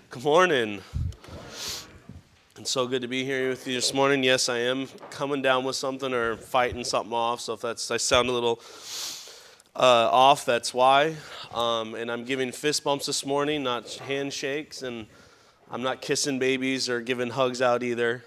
Good morning. It's so good to be here with you this morning. Yes, I am coming down with something or fighting something off. So if I sound a little off, that's why. And I'm giving fist bumps this morning, not handshakes, and I'm not kissing babies or giving hugs out either.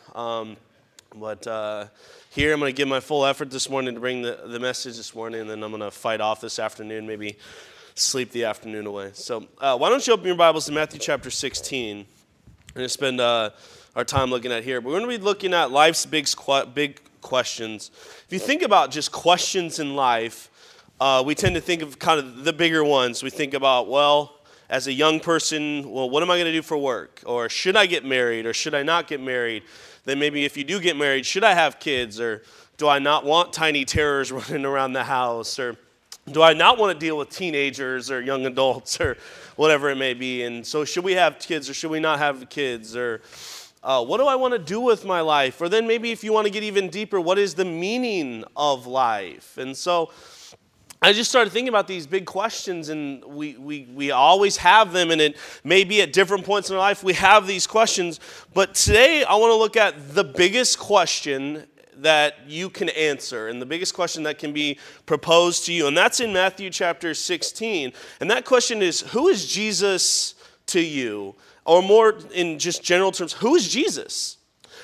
But here I'm going to give my full effort this morning to bring the message this morning, and then I'm going to fight off this afternoon, maybe sleep the afternoon away. So why don't you open your Bibles to Matthew chapter 16. I'm going to spend our time looking at here. But we're going to be looking at life's big questions. If you think about just questions in life, we tend to think of kind of the bigger ones. We think about, well, as a young person, well, what am I going to do for work? Or should I get married or should I not get married? Then maybe if you do get married, should I have kids? Or do I not want tiny terrors running around the house? Or do I not want to deal with teenagers or young adults or whatever it may be? And so should we have kids or should we not have kids? Or what do I want to do with my life? Or then maybe if you want to get even deeper, what is the meaning of life? And so I just started thinking about these big questions, and we always have them, and it may be at different points in our life we have these questions. But today I want to look at the biggest question that you can answer, and the biggest question that can be proposed to you, and that's in Matthew chapter 16. And that question is, who is Jesus to you? Or more in just general terms, who is Jesus?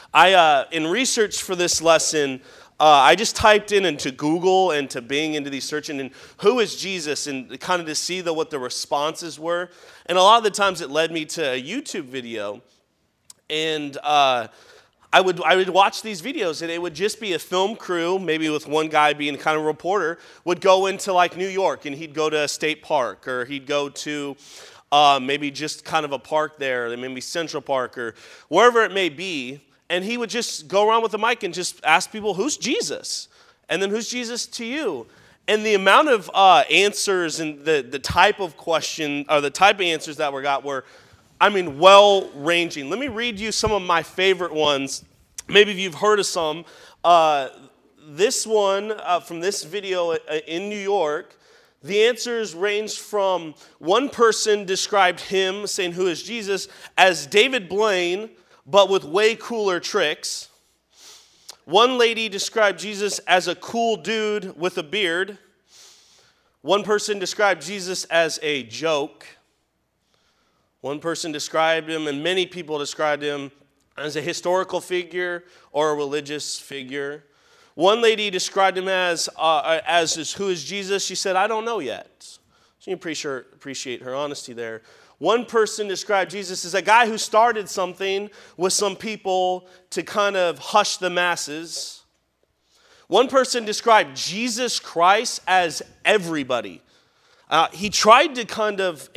In research for this lesson, I just typed into Google and to Bing into these searching, and who is Jesus, and kind of to see what the responses were. And a lot of the times it led me to a YouTube video, and I would watch these videos, and it would just be a film crew, maybe with one guy being kind of a reporter, would go into like New York, and he'd go to a state park, or he'd go to maybe just kind of a park there, maybe Central Park, or wherever it may be, and he would just go around with the mic and just ask people, who's Jesus? And then who's Jesus to you? And the amount of answers and the type of question, or the type of answers that we got were, well-ranging. Let me read you some of my favorite ones. Maybe if you've heard of some. This one from this video in New York, the answers ranged from one person described him, saying who is Jesus, as David Blaine, but with way cooler tricks. One lady described Jesus as a cool dude with a beard. One person described Jesus as a joke. One person described him, and many people described him as a historical figure or a religious figure. One lady described him as who is Jesus? She said, I don't know yet. So you appreciate her honesty there. One person described Jesus as a guy who started something with some people to kind of hush the masses. One person described Jesus Christ as everybody. He tried to kind of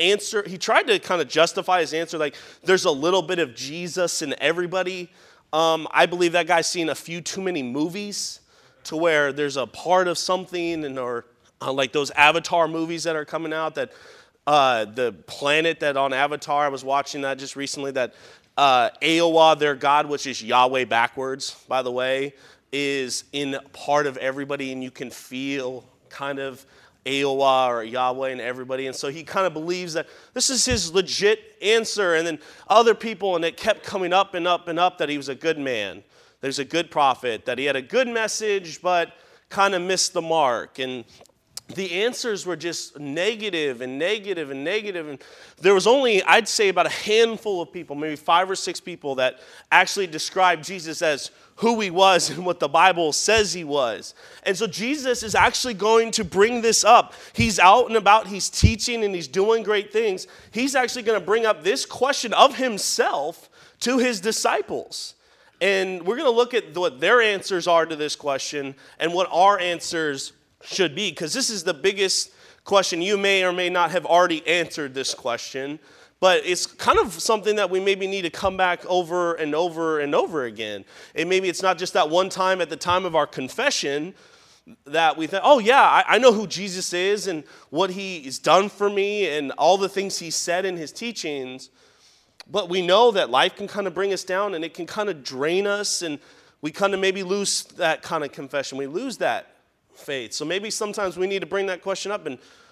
justify his answer like there's a little bit of Jesus in everybody. I believe that guy's seen a few too many movies to where there's a part of something, or like those Avatar movies that are coming out, that the planet that on Avatar, I was watching that just recently, that Aowa, their god, which is Yahweh backwards, by the way, is in part of everybody, and you can feel kind of Aowa or Yahweh and everybody. And so he kind of believes that this is his legit answer. And then other people, and it kept coming up and up and up, that he was a good man, that he was a good prophet, that he had a good message, but kind of missed the mark. And the answers were just negative and negative and negative. And there was only, I'd say, about a handful of people, maybe 5 or 6 people, that actually described Jesus as who he was and what the Bible says he was. And so Jesus is actually going to bring this up. He's out and about, he's teaching, and he's doing great things. He's actually going to bring up this question of himself to his disciples. And we're going to look at what their answers are to this question and what our answers should be, because this is the biggest question. You may or may not have already answered this question, but it's kind of something that we maybe need to come back over and over and over again. And maybe it's not just that one time at the time of our confession that we think, oh yeah, I know who Jesus is and what he has done for me and all the things he said in his teachings, but we know that life can kind of bring us down, and it can kind of drain us, and we kind of maybe lose that kind of confession. We lose that faith. So maybe sometimes we need to bring that question up, and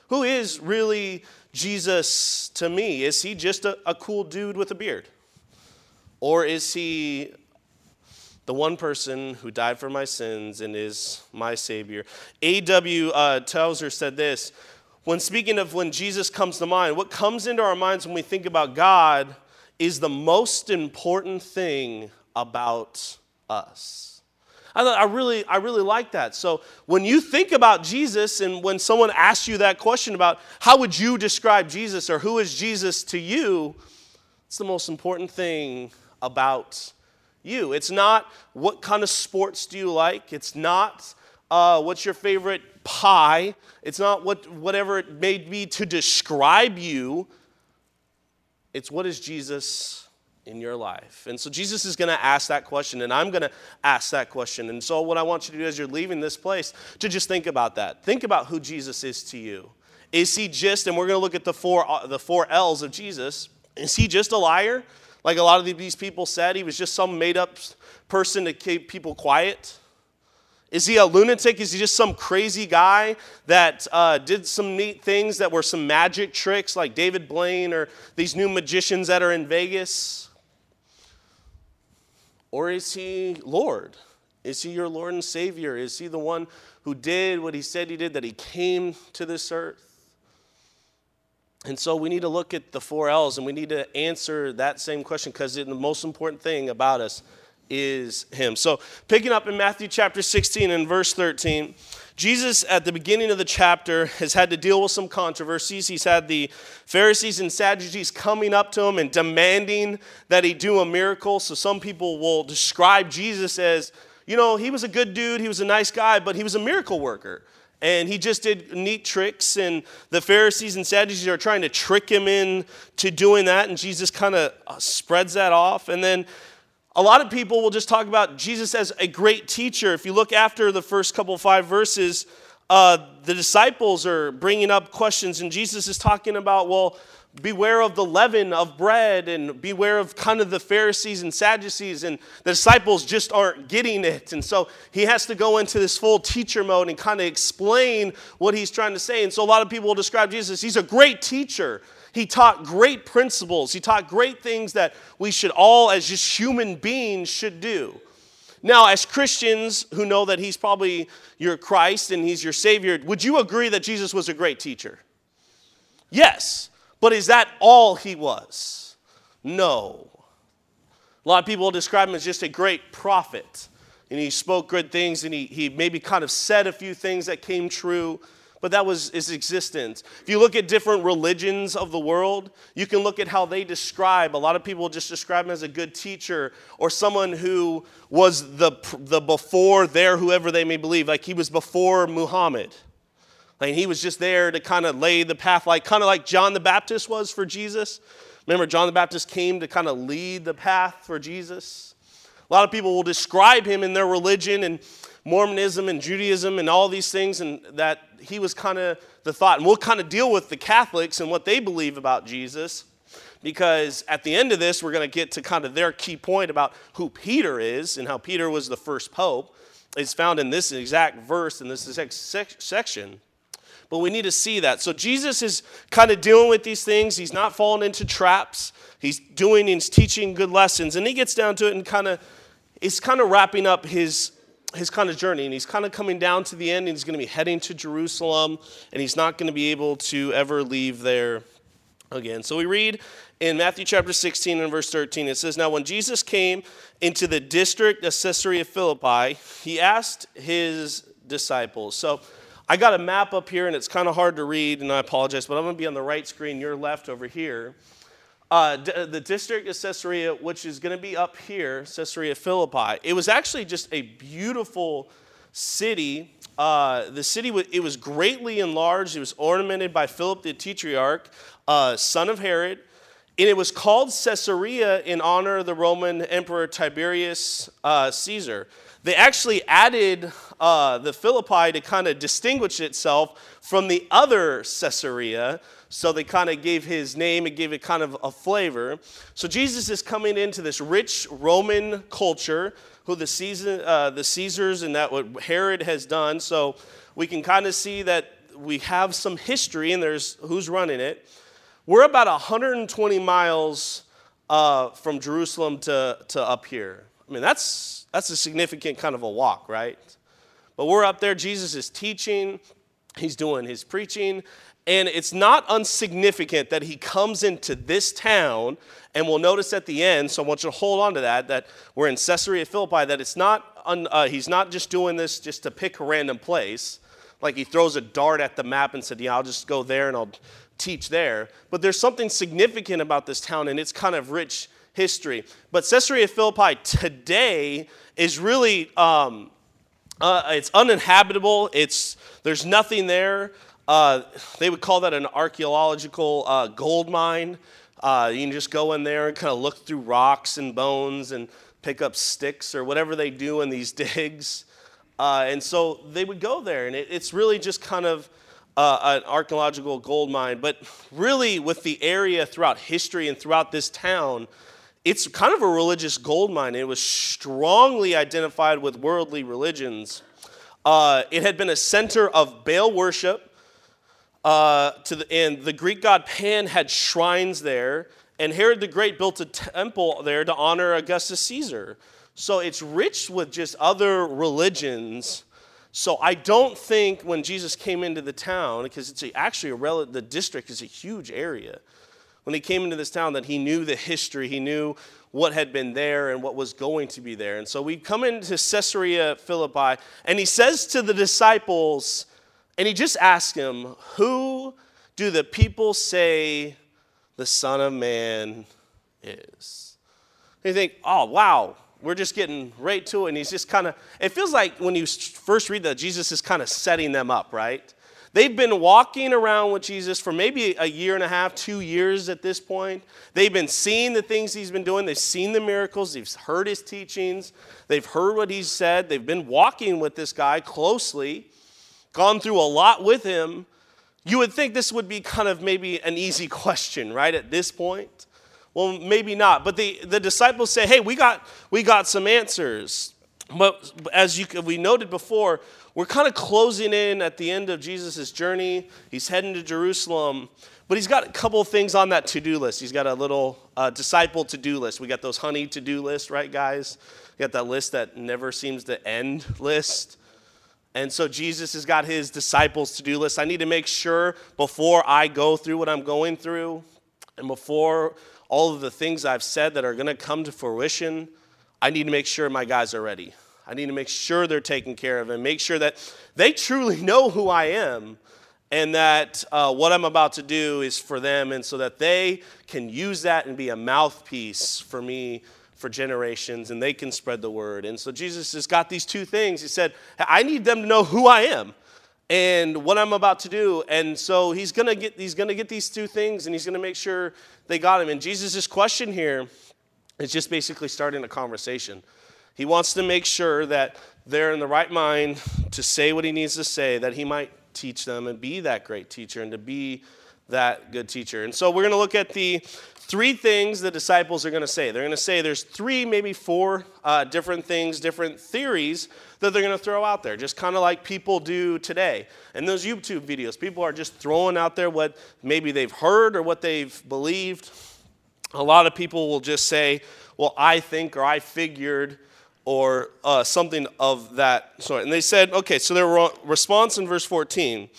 Who is really Jesus to me? Is he just a cool dude with a beard? Or is he the one person who died for my sins and is my Savior? A.W. Tozer said this, when speaking of when Jesus comes to mind, what comes into our minds when we think about God is the most important thing about us. I really like that. So when you think about Jesus and when someone asks you that question about how would you describe Jesus or who is Jesus to you, it's the most important thing about you. It's not what kind of sports do you like. It's not what's your favorite pie. It's not whatever it may be to describe you. It's what is Jesus in your life. And so Jesus is going to ask that question, and I'm going to ask that question. And so what I want you to do as you're leaving this place, to just think about that. Think about who Jesus is to you. Is he just, and we're going to look at the four L's of Jesus, is he just a liar? Like a lot of these people said, he was just some made-up person to keep people quiet? Is he a lunatic? Is he just some crazy guy that did some neat things that were some magic tricks like David Blaine or these new magicians that are in Vegas? Or is he Lord? Is he your Lord and Savior? Is he the one who did what he said he did, that he came to this earth? And so we need to look at the four L's, and we need to answer that same question, because the most important thing about us is him. So picking up in Matthew chapter 16 and verse 13, Jesus at the beginning of the chapter has had to deal with some controversies. He's had the Pharisees and Sadducees coming up to him and demanding that he do a miracle. So some people will describe Jesus as, he was a good dude, he was a nice guy, but he was a miracle worker. And he just did neat tricks, and the Pharisees and Sadducees are trying to trick him into doing that, and Jesus kind of spreads that off. And then a lot of people will just talk about Jesus as a great teacher. If you look after the first couple 5 verses, the disciples are bringing up questions, and Jesus is talking about, beware of the leaven of bread, and beware of kind of the Pharisees and Sadducees, and the disciples just aren't getting it. And so he has to go into this full teacher mode and kind of explain what he's trying to say. And so a lot of people will describe Jesus, he's a great teacher. He taught great principles. He taught great things that we should all, as just human beings, should do. Now, as Christians who know that he's probably your Christ and he's your Savior, would you agree that Jesus was a great teacher? Yes. But is that all he was? No. A lot of people describe him as just a great prophet. And he spoke good things, and he maybe kind of said a few things that came true. But that was his existence. If you look at different religions of the world, you can look at how they describe. A lot of people just describe him as a good teacher, or someone who was the before there, whoever they may believe. Like he was before Muhammad. Like he was just there to kind of lay the path, kind of like John the Baptist was for Jesus. Remember, John the Baptist came to kind of lead the path for Jesus. A lot of people will describe him in their religion and Mormonism and Judaism and all these things, and that he was kind of the thought. And we'll kind of deal with the Catholics and what they believe about Jesus, because at the end of this, we're going to get to kind of their key point about who Peter is and how Peter was the first pope. It's found in this exact verse in this exact section. But we need to see that. So Jesus is kind of dealing with these things. He's not falling into traps. He's teaching good lessons. And he gets down to it and he's kind of wrapping up his kind of journey. And he's kind of coming down to the end. And he's going to be heading to Jerusalem. And he's not going to be able to ever leave there again. So we read in Matthew chapter 16 and verse 13. It says, "Now when Jesus came into the district of Caesarea Philippi, he asked his disciples." So I got a map up here, and it's kind of hard to read, and I apologize, but I'm going to be on the right screen, your left over here. The district of Caesarea, which is going to be up here, Caesarea Philippi. It was actually just a beautiful city. The city, it was greatly enlarged. It was ornamented by Philip the Tetrarch, son of Herod, and it was called Caesarea in honor of the Roman Emperor Tiberius Caesar. They actually added the Philippi to kind of distinguish itself from the other Caesarea. So they kind of gave his name, it gave it kind of a flavor. So Jesus is coming into this rich Roman culture, who the Caesars and that what Herod has done. So we can kind of see that we have some history, and there's who's running it. We're about 120 miles from Jerusalem to up here. I mean, that's a significant kind of a walk, right? But we're up there. Jesus is teaching. He's doing his preaching. And it's not insignificant that he comes into this town, and we'll notice at the end, so I want you to hold on to that we're in Caesarea Philippi, that it's not, he's not just doing this just to pick a random place, like he throws a dart at the map and said, yeah, I'll just go there and I'll teach there. But there's something significant about this town and its kind of rich history. But Caesarea Philippi today is really, it's uninhabitable. There's nothing there. They would call that an archaeological gold mine. You can just go in there and kind of look through rocks and bones and pick up sticks or whatever they do in these digs. And so they would go there, and it's really just kind of an archaeological gold mine. But really, with the area throughout history and throughout this town, it's kind of a religious gold mine. It was strongly identified with worldly religions. It had been a center of Baal worship. And the Greek god Pan had shrines there, and Herod the Great built a temple there to honor Augustus Caesar. So it's rich with just other religions. So I don't think when Jesus came into the town, because it's the district is a huge area. When he came into this town, that he knew the history, he knew what had been there and what was going to be there. And so we come into Caesarea Philippi, and he says to the disciples, and he just asks him, who do the people say the Son of Man is? And you think, oh, wow, we're just getting right to it. And he's just kind of, it feels like when you first read that, Jesus is kind of setting them up, right? They've been walking around with Jesus for maybe a year and a half, 2 years at this point. They've been seeing the things he's been doing. They've seen the miracles. They've heard his teachings. They've heard what he's said. They've been walking with this guy closely, gone through a lot with him. You would think this would be kind of maybe an easy question, right, at this point? Well, maybe not. But the disciples say, hey, we got some answers. But as we noted before, we're kind of closing in at the end of Jesus' journey. He's heading to Jerusalem. But he's got a couple of things on that to-do list. He's got a little disciple to-do list. We got those honey to-do lists, right, guys? We got that list that never seems to end list. And so Jesus has got his disciples to-do list. I need to make sure before I go through what I'm going through and before all of the things I've said that are going to come to fruition, I need to make sure my guys are ready. I need to make sure they're taken care of and make sure that they truly know who I am and that what I'm about to do is for them, and so that they can use that and be a mouthpiece for me for generations, and they can spread the word. And so Jesus has got these two things. He said, I need them to know who I am and what I'm about to do. And so he's gonna get these two things, and he's gonna make sure they got him. And Jesus' question here is just basically starting a conversation. He wants to make sure that they're in the right mind to say what he needs to say, that he might teach them and be that great teacher and to be that good teacher. And so we're going to look at the three things the disciples are going to say. They're going to say there's three, maybe four different things, different theories that they're going to throw out there, just kind of like people do today. And those YouTube videos, people are just throwing out there what maybe they've heard or what they've believed. A lot of people will just say, well, I think, or I figured, or something of that sort. And they said, okay, so their response in verse 14,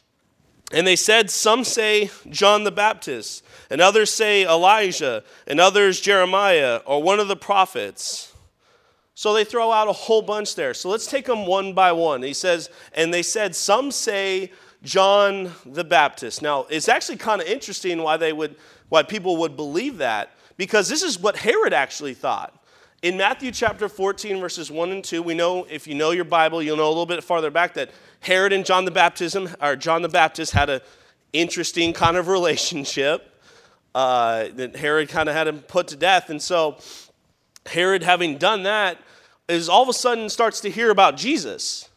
and they said, some say John the Baptist, and others say Elijah, and others Jeremiah, or one of the prophets. So they throw out a whole bunch there. So let's take them one by one. He says, and they said, some say John the Baptist. Now, it's actually kind of interesting why people would believe that, because this is what Herod actually thought. In Matthew chapter 14, verses 1 and 2, we know, if you know your Bible, you'll know a little bit farther back that Herod and John the Baptist had an interesting kind of relationship. That Herod kind of had him put to death. And so Herod, having done that, is all of a sudden starts to hear about Jesus.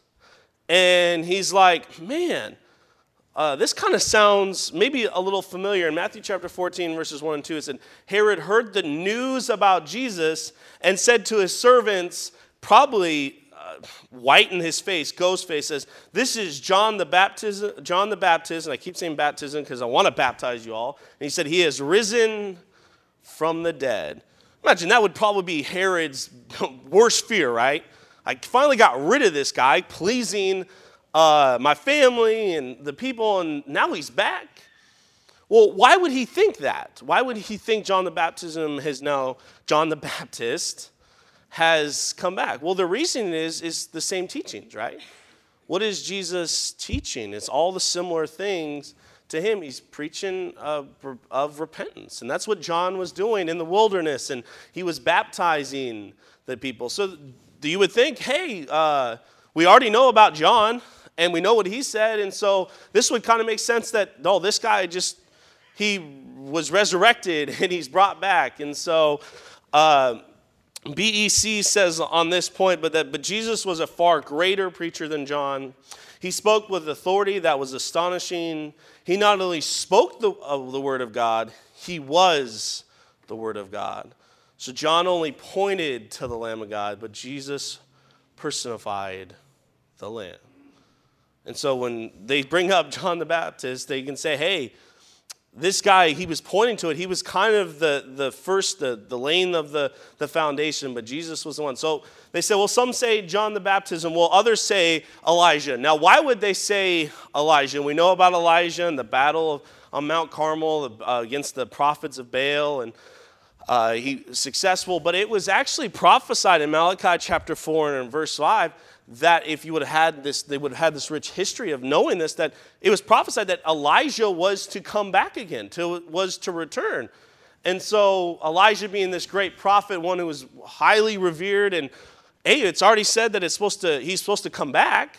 And he's like, man, this kind of sounds maybe a little familiar. In Matthew chapter 14, verses 1 and 2, it said, Herod heard the news about Jesus and said to his servants, probably whiten his face, ghost face, says, "This is John the Baptist, and I keep saying baptism because I want to baptize you all." And he said, "He has risen from the dead." Imagine that would probably be Herod's worst fear, right? I finally got rid of this guy, pleasing my family and the people, and now he's back. Well, why would he think that? Why would he think John the Baptist has come back? Well, the reason is the same teachings, right? What is Jesus teaching? It's all the similar things to him. He's preaching of repentance. And that's what John was doing in the wilderness. And he was baptizing the people. So you would think, hey, we already know about John. And we know what he said. And so this would kind of make sense that, no, this guy he was resurrected and he's brought back. And so BEC says on this point, but Jesus was a far greater preacher than John. He spoke with authority that was astonishing. He not only spoke the word of God, he was the word of God. So John only pointed to the Lamb of God, but Jesus personified the Lamb. And so when they bring up John the Baptist, they can say, hey, this guy, he was pointing to it. He was kind of the first, the laying of the foundation, but Jesus was the one. So they say, well, some say John the Baptist, well, others say Elijah. Now, why would they say Elijah? We know about Elijah and the battle on Mount Carmel against the prophets of Baal, and he was successful. But it was actually prophesied in Malachi chapter 4 and in verse 5 that if you would have had this, they would have had this rich history of knowing this, that it was prophesied that Elijah was to come back again, was to return. And so Elijah being this great prophet, one who was highly revered, and hey, it's already said that he's supposed to come back.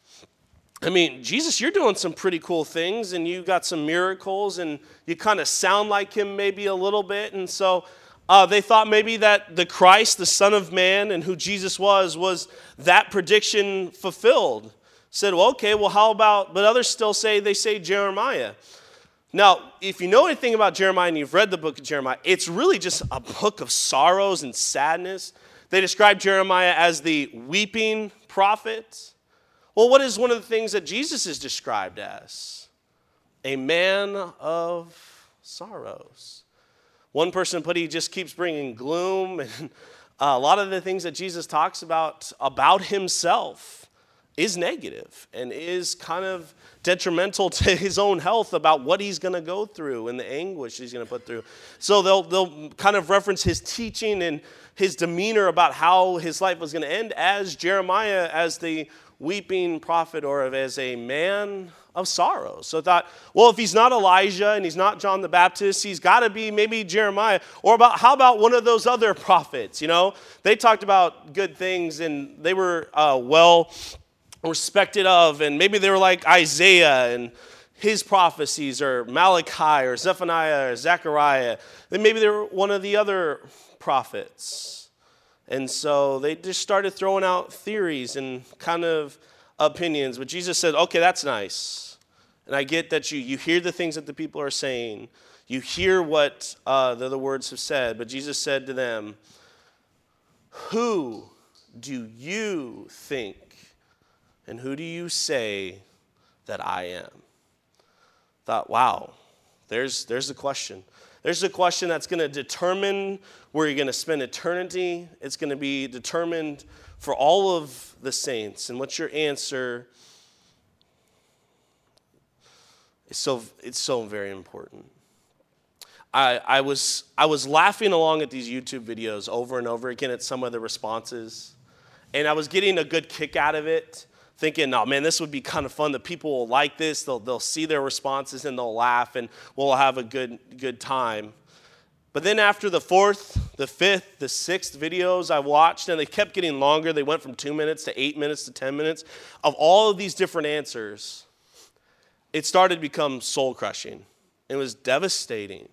I mean, Jesus, you're doing some pretty cool things, and you got some miracles, and you kind of sound like him maybe a little bit. And so they thought maybe that the Christ, the Son of Man, and who Jesus was that prediction fulfilled. Said, well, okay, well, how about, but others still say Jeremiah. Now, if you know anything about Jeremiah and you've read the book of Jeremiah, it's really just a book of sorrows and sadness. They describe Jeremiah as the weeping prophet. Well, what is one of the things that Jesus is described as? A man of sorrows. One person put he just keeps bringing gloom, and a lot of the things that Jesus talks about himself is negative and is kind of detrimental to his own health about what he's going to go through and the anguish he's going to put through. So they'll kind of reference his teaching and his demeanor about how his life was going to end as Jeremiah, as the weeping prophet, or as a man of sorrows. So I thought, well, if he's not Elijah and he's not John the Baptist, he's got to be maybe Jeremiah. Or how about one of those other prophets? You know, they talked about good things and they were well respected of, and maybe they were like Isaiah and his prophecies, or Malachi or Zephaniah or Zechariah. Then maybe they were one of the other prophets. And so they just started throwing out theories and kind of opinions. But Jesus said, okay, that's nice. And I get that you hear the things that the people are saying. You hear what the other words have said. But Jesus said to them, who do you think and who do you say that I am? Thought, wow, there's the question. There's a question that's going to determine where you're going to spend eternity. It's going to be determined for all of the saints. And what's your answer? It's so very important. I was laughing along at these YouTube videos over and over again at some of the responses. And I was getting a good kick out of it, thinking, oh man, this would be kind of fun. The people will like this. They'll see their responses and they'll laugh and we'll have a good time. But then after the fourth, the fifth, the sixth videos I watched, and they kept getting longer. They went from 2 minutes to 8 minutes to 10 minutes of all of these different answers. It started to become soul crushing. It was devastating.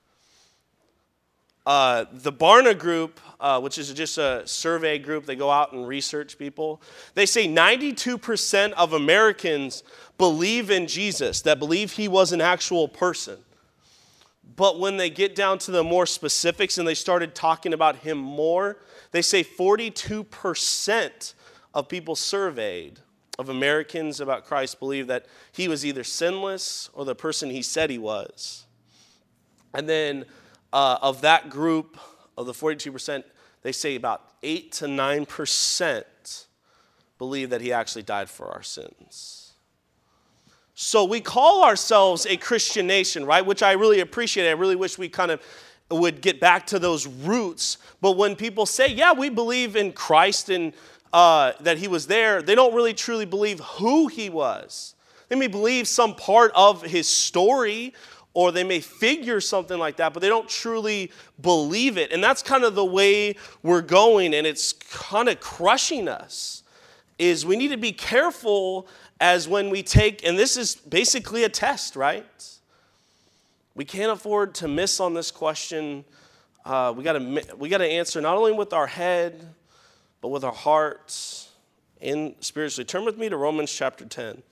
The Barna Group, which is just a survey group, they go out and research people. They say 92% of Americans believe in Jesus, that believe he was an actual person. But when they get down to the more specifics and they started talking about him more, they say 42% of people surveyed, of Americans about Christ, believe that he was either sinless or the person he said he was. And then of that group, of the 42%, they say about 8 to 9% believe that he actually died for our sins. So we call ourselves a Christian nation, right? Which I really appreciate. I really wish we kind of would get back to those roots. But when people say, yeah, we believe in Christ and that he was there, they don't really truly believe who he was. They may believe some part of his story, or they may figure something like that, but they don't truly believe it. And that's kind of the way we're going, and it's kind of crushing us, is we need to be careful as when we take, and this is basically a test, right? We can't afford to miss on this question. We got to answer not only with our head, but with our hearts and spiritually. Turn with me to Romans chapter 10.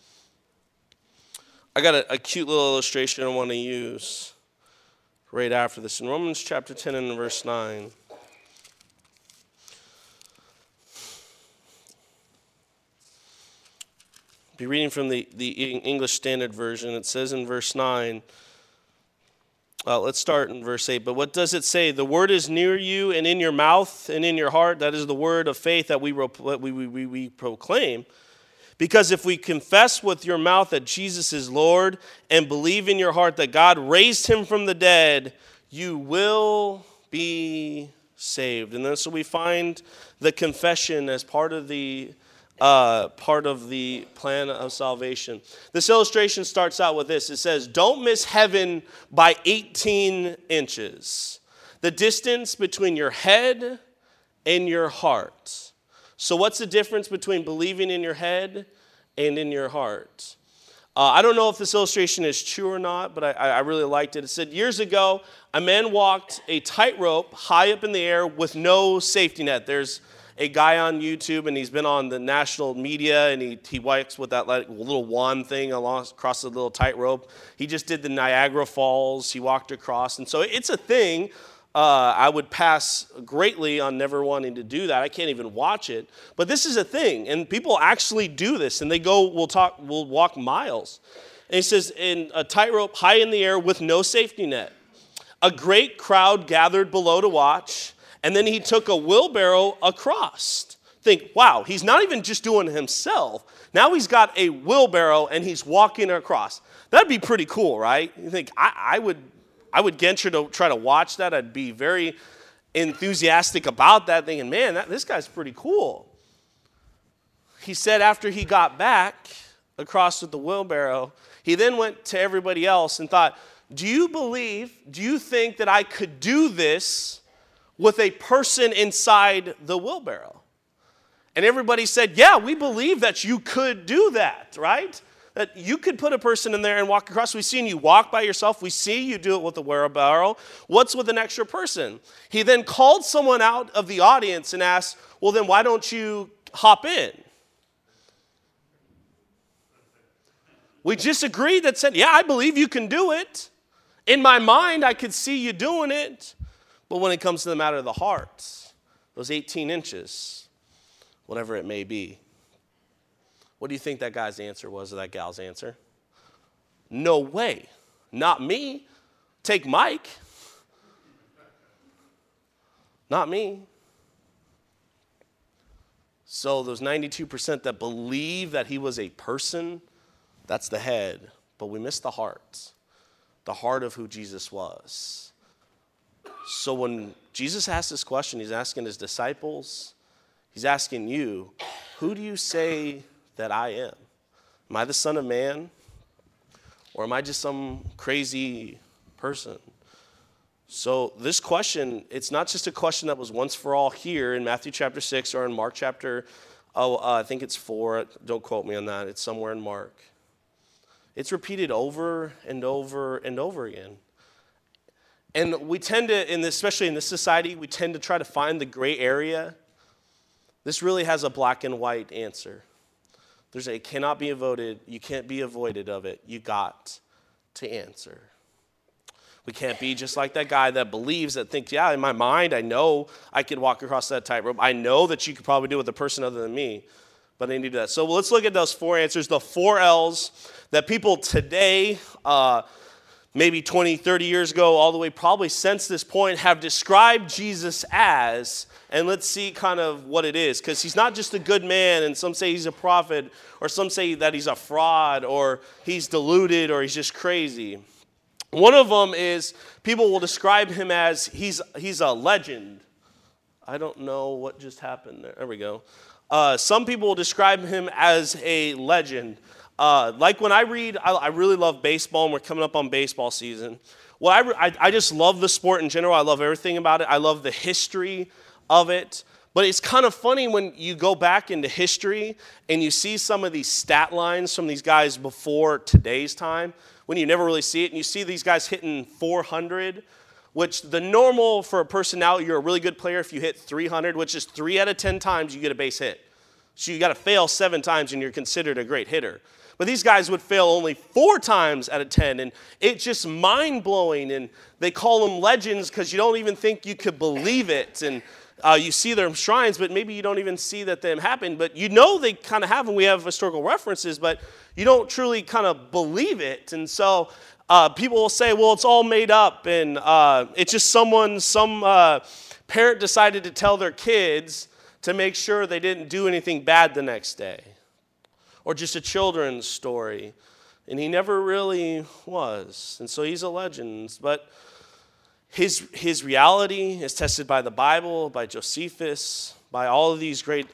I got a cute little illustration I want to use right after this. In Romans chapter 10 and verse 9. Be reading from the English Standard Version. It says in verse 9, let's start in verse 8. But what does it say? The word is near you and in your mouth and in your heart. That is the word of faith that we proclaim. Because if we confess with your mouth that Jesus is Lord and believe in your heart that God raised him from the dead, you will be saved. And then so we find the confession as part of the plan of salvation. This illustration starts out with this. It says, don't miss heaven by 18 inches. The distance between your head and your heart. So what's the difference between believing in your head and in your heart? I don't know if this illustration is true or not, but I really liked it. It said, years ago, a man walked a tightrope high up in the air with no safety net. There's a guy on YouTube, and he's been on the national media, and he walks with that little wand thing across the little tightrope. He just did the Niagara Falls. He walked across, and so it's a thing. I would pass greatly on never wanting to do that. I can't even watch it. But this is a thing, and people actually do this, and they will walk miles. And he says, in a tightrope high in the air with no safety net. A great crowd gathered below to watch, and then he took a wheelbarrow across. Think, wow, he's not even just doing it himself. Now he's got a wheelbarrow, and he's walking across. That'd be pretty cool, right? You think, I would venture to try to watch that. I'd be very enthusiastic about that, thinking, man, this guy's pretty cool. He said after he got back across with the wheelbarrow, he then went to everybody else and thought, do you think that I could do this with a person inside the wheelbarrow? And everybody said, yeah, we believe that you could do that, right? That you could put a person in there and walk across. We've seen you walk by yourself. We see you do it with a wheelbarrow. What's with an extra person? He then called someone out of the audience and asked, well, then why don't you hop in? We just agreed that said, yeah, I believe you can do it. In my mind, I could see you doing it. But when it comes to the matter of the heart, those 18 inches, whatever it may be, what do you think that guy's answer was, or that gal's answer? No way. Not me. Take Mike. Not me. So those 92% that believe that he was a person, that's the head. But we miss the heart of who Jesus was. So when Jesus asked this question, he's asking his disciples, he's asking you, who do you say that I am? Am I the Son of Man? Or am I just some crazy person? So this question, it's not just a question that was once for all here in Matthew chapter 6 or in Mark chapter, I think it's 4. Don't quote me on that. It's somewhere in Mark. It's repeated over and over and over again. And we tend to, especially in this society, we tend to try to find the gray area. This really has a black and white answer. It cannot be avoided. You can't be avoided of it. You got to answer. We can't be just like that guy that believes, that thinks, yeah, in my mind, I know I could walk across that tightrope. I know that you could probably do it with a person other than me. but I need that. So let's look at those 4 answers, the 4 L's that people today, maybe 20, 30 years ago, all the way probably since this point, have described Jesus as, and let's see kind of what it is. Because he's not just a good man, and some say he's a prophet, or some say that he's a fraud, or he's deluded, or he's just crazy. One of them is people will describe him as he's a legend. I don't know what just happened there. There we go. Some people will describe him as a legend. Like when I read, I really love baseball, and we're coming up on baseball season. Well, I just love the sport in general. I love everything about it. I love the history of it. But it's kind of funny when you go back into history and you see some of these stat lines from these guys before today's time, when you never really see it, and you see these guys hitting 400, which the normal for a person now, you're a really good player if you hit 300, which is 3 out of 10 times you get a base hit. So you got to fail 7 times and you're considered a great hitter. But these guys would fail only 4 times out of 10, and it's just mind-blowing, and they call them legends because you don't even think you could believe it, and you see their shrines, but maybe you don't even see that them happen, but you know they kind of have them. We have historical references, but you don't truly kind of believe it, and so people will say, well, it's all made up, and it's just some parent decided to tell their kids to make sure they didn't do anything bad the next day. Or just a children's story. And he never really was. And so he's a legend. But his reality is tested by the Bible, by Josephus, by all of these great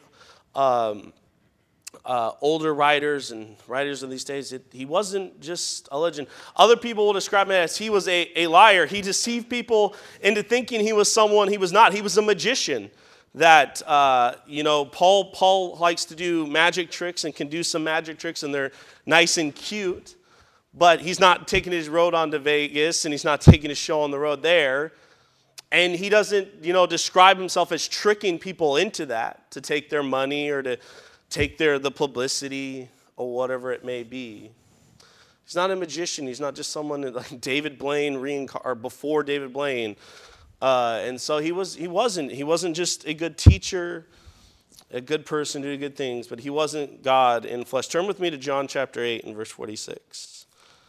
older writers and writers of these days. He wasn't just a legend. Other people will describe him as he was a liar. He deceived people into thinking he was someone he was not. He was a magician. That, Paul likes to do magic tricks and can do some magic tricks, and they're nice and cute, but he's not taking his road on to Vegas, and he's not taking his show on the road there, and he doesn't, describe himself as tricking people into that, to take their money or to take the publicity or whatever it may be. He's not a magician. He's not just someone like David Blaine, or before David Blaine. And so he wasn't just a good teacher, a good person doing good things, but he wasn't God in flesh. Turn with me to John chapter 8 and verse 46.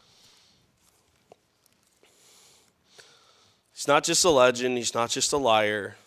He's not just a legend. He's not just a liar.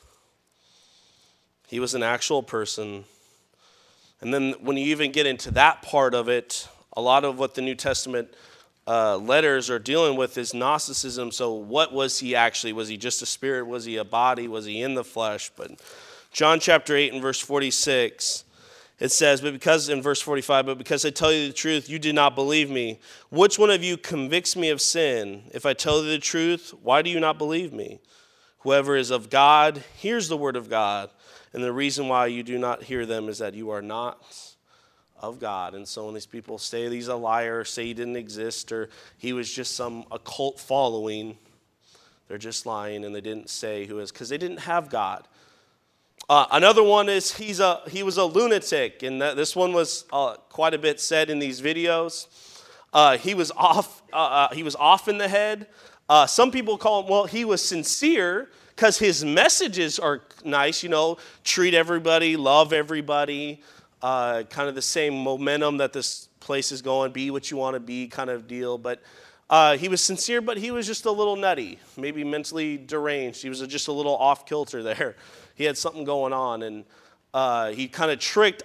He was an actual person. And then when you even get into that part of it, a lot of what the New Testament letters are dealing with is Gnosticism. So what was he actually? Was he just a spirit? Was he a body? Was he in the flesh? But John chapter 8 and verse 46, it says, in verse 45, but because I tell you the truth, you do not believe me. Which one of you convicts me of sin? If I tell you the truth, why do you not believe me? Whoever is of God hears the word of God. And the reason why you do not hear them is that you are not of God. And so when these people say he's a liar, or say he didn't exist, or he was just some occult following, they're just lying, and they didn't say who is, because they didn't have God. Another one is he was a lunatic, and this one was quite a bit said in these videos. He was off in the head. Some people call him, he was sincere, because his messages are nice, treat everybody, love everybody. Kind of the same momentum that this place is going, be what you want to be kind of deal. But he was sincere, but he was just a little nutty, maybe mentally deranged. He was just a little off kilter there. He had something going on, and he kind of tricked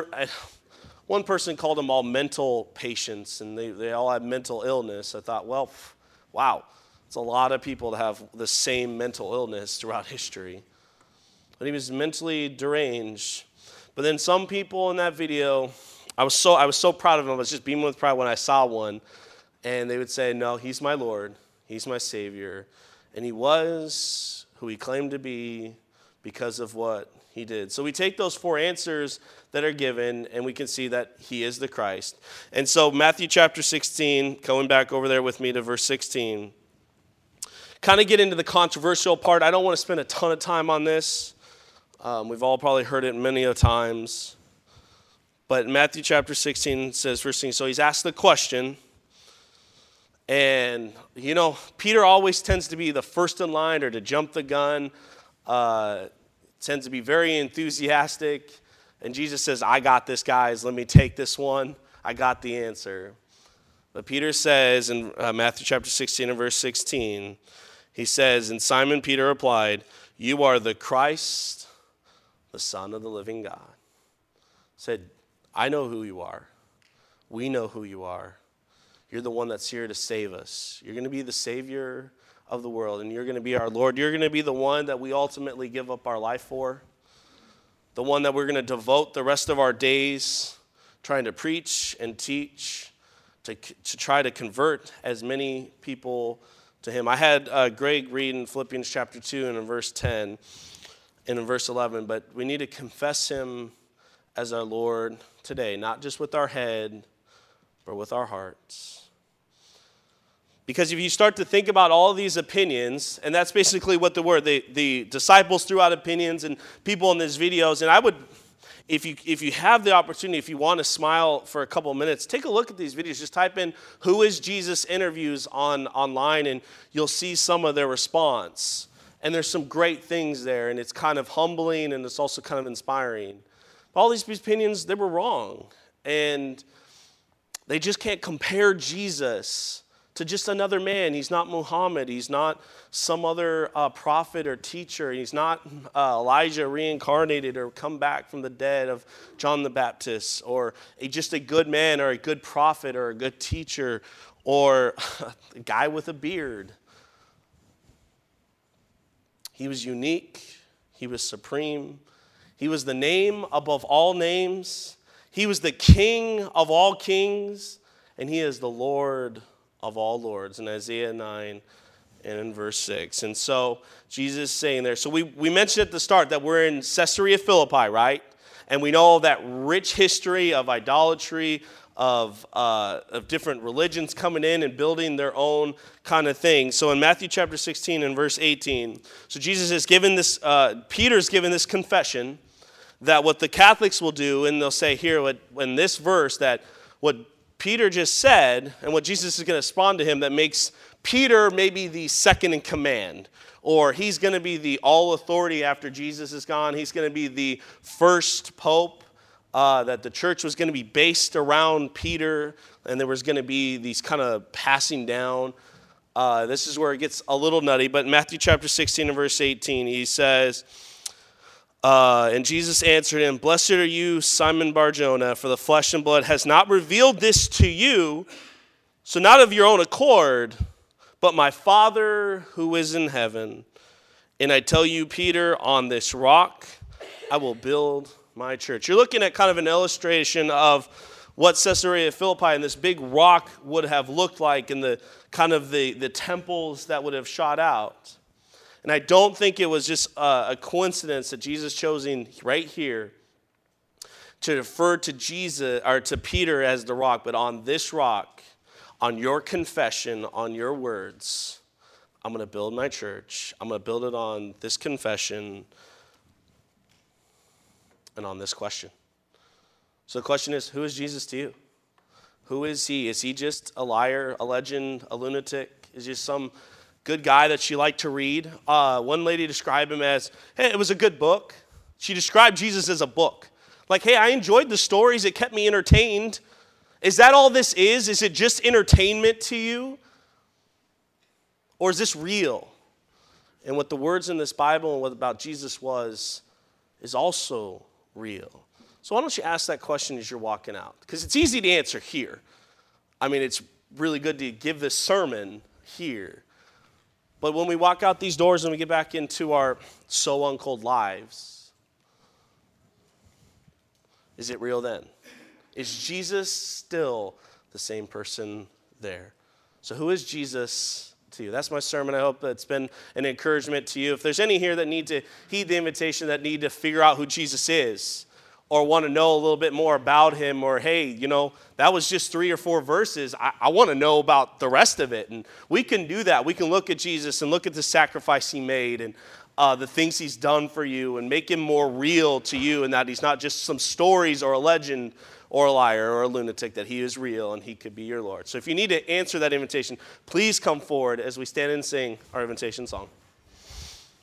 one person called them all mental patients, and they all had mental illness. I thought, wow, it's a lot of people to have the same mental illness throughout history. But he was mentally deranged. But then some people in that video, I was so proud of them. I was just beaming with pride when I saw one. And they would say, no, he's my Lord. He's my Savior. And he was who he claimed to be because of what he did. So we take those 4 answers that are given, and we can see that he is the Christ. And so Matthew chapter 16, going back over there with me to verse 16, kind of get into the controversial part. I don't want to spend a ton of time on this. We've all probably heard it many a times. But Matthew chapter 16 says, verse 16, so he's asked the question. And, Peter always tends to be the first in line or to jump the gun. Tends to be very enthusiastic. And Jesus says, I got this, guys. Let me take this one. I got the answer. But Peter says in Matthew chapter 16 and verse 16, he says, and Simon Peter replied, you are the Christ, the Son of the living God. Said, I know who you are. We know who you are. You're the one that's here to save us. You're going to be the Savior of the world, and you're going to be our Lord. You're going to be the one that we ultimately give up our life for, the one that we're going to devote the rest of our days trying to preach and teach, to try to convert as many people to him. I had Greg read in Philippians chapter 2 and in verse 10 and in verse 11, but we need to confess him as our Lord today, not just with our head, but with our hearts. Because if you start to think about all these opinions, and that's basically what the disciples threw out opinions and people in these videos, and I would, if you have the opportunity, if you want to smile for a couple of minutes, take a look at these videos. Just type in "Who is Jesus?" interviews online, and you'll see some of their response. And there's some great things there, and it's kind of humbling, and it's also kind of inspiring. All these opinions, they were wrong, and they just can't compare Jesus to just another man. He's not Muhammad. He's not some other prophet or teacher. He's not Elijah reincarnated or come back from the dead of John the Baptist, or just a good man or a good prophet or a good teacher or a guy with a beard. He was unique. He was supreme. He was the name above all names. He was the King of all kings, and he is the Lord of all lords in Isaiah 9 and in verse 6. And so Jesus is saying there, so we mentioned at the start that we're in Caesarea Philippi, right? And we know that rich history of idolatry, of different religions coming in and building their own kind of thing. So in Matthew chapter 16 and verse 18, so Jesus has given this, Peter's given this confession that what the Catholics will do, and they'll say here in this verse that what Peter just said, and what Jesus is going to respond to him, that makes Peter maybe the second in command, or he's going to be the all authority after Jesus is gone. He's going to be the first pope, that the church was going to be based around Peter, and there was going to be these kind of passing down. This is where it gets a little nutty, but in Matthew chapter 16 and verse 18, he says, and Jesus answered him, blessed are you, Simon Bar-Jonah, for the flesh and blood has not revealed this to you, so not of your own accord, but my Father who is in heaven. And I tell you, Peter, on this rock I will build my church. You're looking at kind of an illustration of what Caesarea Philippi and this big rock would have looked like, and the kind of the temples that would have shot out. And I don't think it was just a coincidence that Jesus choosing right here to refer to Jesus or to Peter as the rock, but on this rock, on your confession, on your words, I'm going to build my church. I'm going to build it on this confession and on this question. So the question is, who is Jesus to you? Who is he? Is he just a liar, a legend, a lunatic? Is he just some good guy that you like to read? One lady described him as, hey, it was a good book. She described Jesus as a book. Like, hey, I enjoyed the stories. It kept me entertained. Is that all this is? Is it just entertainment to you? Or is this real? And what the words in this Bible and what about Jesus was is also real. So why don't you ask that question as you're walking out? Because it's easy to answer here. I mean, it's really good to give this sermon here. But when we walk out these doors and we get back into our so uncold lives, is it real then? Is Jesus still the same person there? So who is Jesus to you? That's my sermon. I hope it's been an encouragement to you. If there's any here that need to heed the invitation, that need to figure out who Jesus is, or want to know a little bit more about him, or, hey, you know, that was just 3 or 4 verses. I want to know about the rest of it. And we can do that. We can look at Jesus and look at the sacrifice he made and the things he's done for you and make him more real to you, and that he's not just some stories or a legend or a liar or a lunatic, that he is real and he could be your Lord. So if you need to answer that invitation, please come forward as we stand and sing our invitation song.